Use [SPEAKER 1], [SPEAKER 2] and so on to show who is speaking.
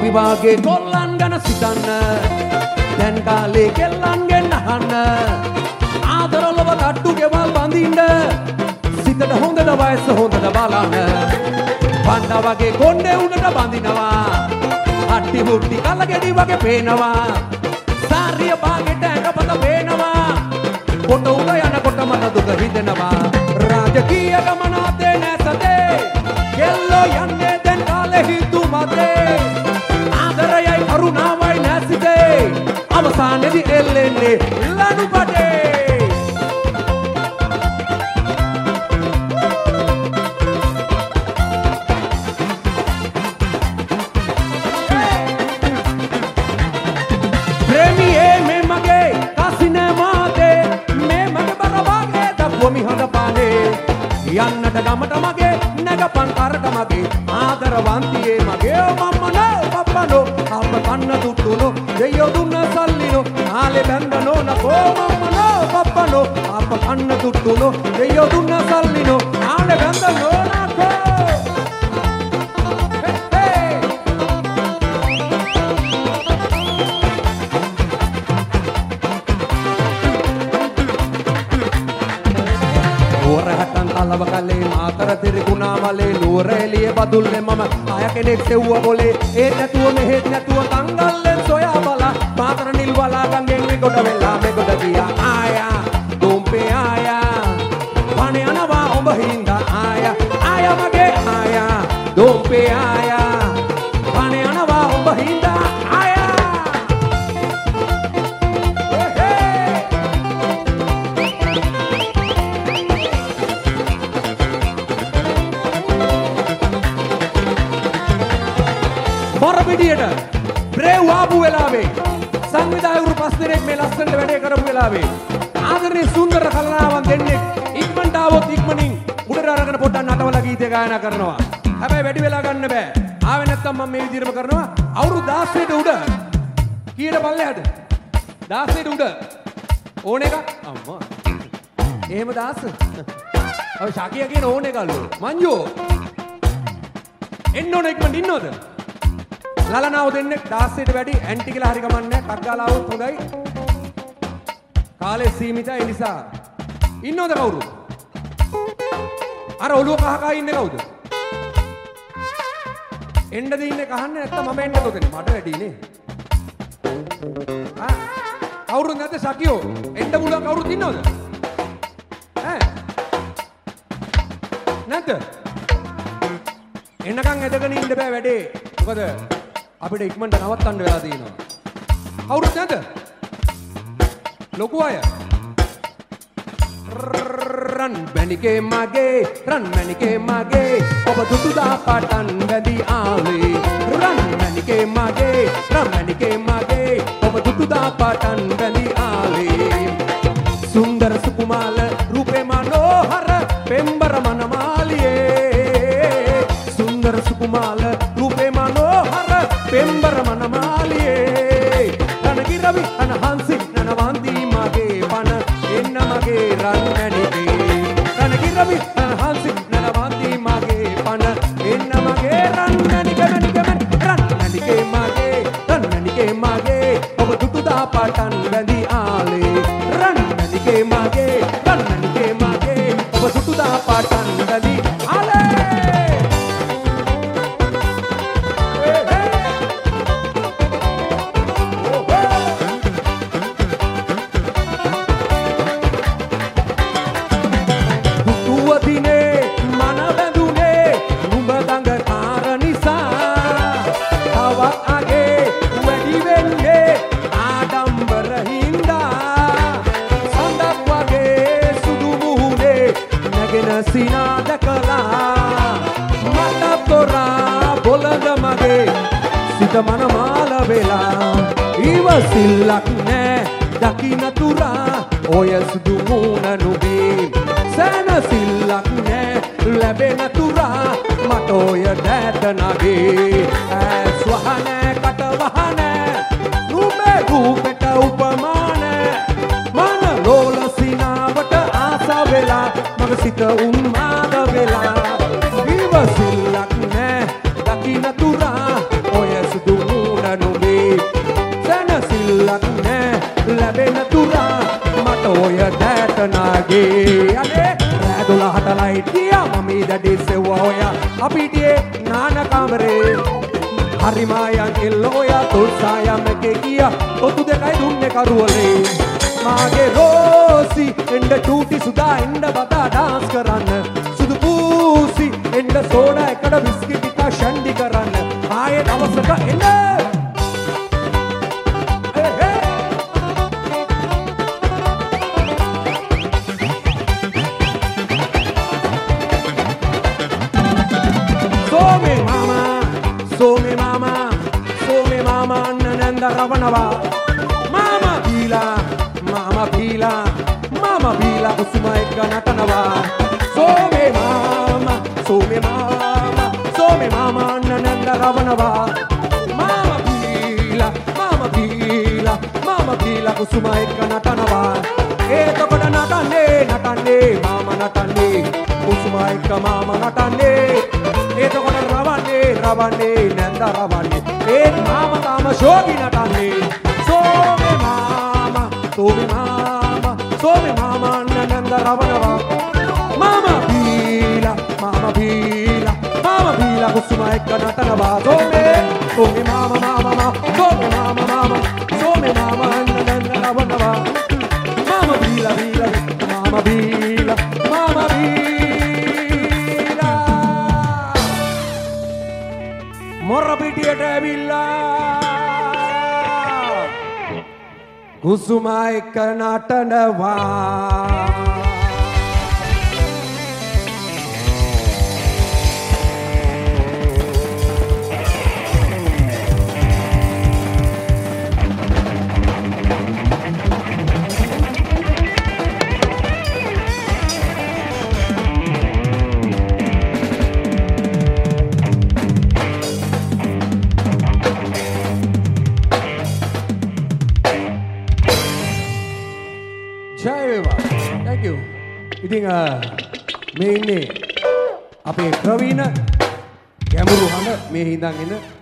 [SPEAKER 1] අපි වාගේ කොල්ලන් ගැන සිතන්න දැන් කාලේ කෙල්ලන්ගෙන් අහන්න ආදරලව කට්ටු ගෙවල් බඳින්න සිතට හොඳට වයස හොඳට බලන්න පණ්ඩා වගේ කොණ්ඩේ උඩට බඳිනවා අට්ටි මුට්ටි කලගෙඩි වගේ පේනවා සාරිය බාගෙට ඇඟපත පේනවා කොට උඩ යනකොට මට දුක හිතෙනවා රාජකීය ගමන අතේ නැසතේ කෙල්ලෝ යන්නේ දැන් කාලේ හිතු මතේ ආදරයයි කරුණාවයි නැසිතේ අවසානයේදී එල්ලෙන්නේ ලනුපටේ යන්නට ගමට මගේ නැගපන් කරට මගේ ආදරවන්තියේ මගේ මම්මනෝ පප්පනෝ අප කන්න තුට්ටුනෝ දෙයෝ දුන්න සල්ලිනෝ ආලේ බැන්දනෝ නකෝ මම්මනෝ පප්පනෝ අප කන්න තුට්ටුනෝ දෙයෝ දුන්න සල්ලිනෝ ආලේ බැන්දනෝ නකෝ අලවකලේ මාතර තිරිකුණාමලේ නුවර එළිය බදුල්ලේ මම ආය කෙනෙක් සෙව්ව බොලේ ඒ නැතුව මෙහෙත් නැතුව තංගල්ලෙන් සොයා බලා මාතර නිල් බලා ගංගෙන් මෙගොඩ වෙලා මෙගොඩ ගියා ආයා දුම්පේ ආයා වනේ යනවා ඔබ හින්දා ආයා ආයා මගේ ආයා දුම්පේ ආයා වනේ යනවා ඔබ හින්දා ආයා මොරපිටියට බ්‍රේව් ආපු වෙලාවේ සංවිධායකවරු 5 දෙනෙක් මේ ලස්සනට වැඩේ කරපු වෙලාවේ ආදරණීය සුන්දර කලනාවන් දෙන්නෙක් ඉක්මනට ආවොත් ඉක්මනින් උඩට අරගෙන පොඩ්ඩක් නටවලා ගීතය ගායනා කරනවා. හැබැයි වැඩි වෙලා ගන්න බෑ. ආවේ නැත්තම් මම මේ විදිහටම කරනවා. අවුරුදු 16ට උඩ කීයට පල්ලෙහාට 16ට උඩ ඕන එකක් අම්මා. එහෙම 16. ඔය ශාකියා කියන ඕන එකලු. මංජෝ එන්න ඕන ඉක්මනට ඉන්නවද? ලලනාව දෙන්නේ 16ට වැඩි ඇන්ටි කියලා හරි ගමන්නේ ටක් ගාලා આવොත් හොඳයි. කාලේ සීමිතයි නිසා. ඉන්නවද කවුරු? අර ඔළුව කහ කහ ඉන්නේ කවුද? එන්නද ඉන්නේ කහන්නේ නැත්තම් මම එන්නද ඔතන? මට වැඩිනේ. කවුරුත් නැද්ද ශකියෝ? එන්න පුළුවන් කවුරුත් ඉන්නවද? ඈ? නැද්ද? එන්නකන් ඇදගෙන ඉන්න බෑ වැඩේ. මොකද අපිට ඉක්මනට නවත්තන්න වෙලා තියෙනවා. කවුරුත් නැද්ද? ලොකු අය. රන් මැනිකේ මගේ ඔබ දුටු දා පාටන් වැදි ආවේ. රන් මැනිකේ මගේ ඔබ දුටු දා පාටන් වැදි ආවේ. සුන්දර සුකුමාල රූපේ මනෝහර පෙම්බර මනමාලියේ. සුන්දර සුකුමාල රූපේ මනෝහර පෙම්බර මනමාලියේ. රණගිරවි අනහන්සි නනවන්ති මගේ පන එන්න මගේ රන් මැනිකේ. රණගිරවි අනහන්සි නනවන්ති මගේ පන එන්න මගේ රන් මැනිකේ මගේ ඔබ දුටු දා පාටන් වැදි ආලේ. රන් මැනිකේ මගේ ඔබ දුටු දා පාටන් වැදි ආලේ. සිනා දැකලා මට තොරා බොළඳ මගේ සිත මනමාල වෙලා ඉවසිල්ලක් නෑ දකින්න තුරා ඔය සුදු මූණ නුඹේ සැනසිල්ලක් නෑ ලැබෙන තුරා මට ඔය දෑත නගේ ඇස් වහනෑ කට වහනෑ නුඹේ රූපෙට උපමානෑ මන ලෝල සිනාවට ආස වෙලා මග සිත උන්මාද වෙලා ඉවසිල්ලක් නෑ දකින්න තුරා ඔය සුදු වගේ අනේ රෑ 12ට ලයිට් ගියා මම ඉදඩේ සෙව්වා ඔයා අපි හිටියේ නාන කාමරේ හරි මායන් කෙල්ල ඔයා තොල් සායම් එකේ ගියා ඔතු දෙකයි දුන්නේ කරුවලේ මාගේ රෝසි එන්න ටූටි සුදා එන්න බදා ඩාන්ස් කරන්න සුදු පූසි එන්න සෝඩා එකට විස්කි ටික ෂන්ඩි කරන්න ආයේ දවසක එන්න Some mama nanda ravanava mama bila kusuma ekka natanava some mama nanda ravanava mama bila kusuma ekka natanava etakota natanne mama natanne kusuma ekka mama natanne etakota ravanne nanda ravanne mama tama shogi natanne some mama nanda ravanava mama bila kusuma ekka natanava some mama nanda ravanava mama bila මොරපිටියට ඇවිල්ලා කුසුමා එක්ක නටනවා Thank you. ඉතින් මේ ඉන්නේ අපේ ප්‍රවීණ ගැඹුරු හඬ මේ හිඳන් එන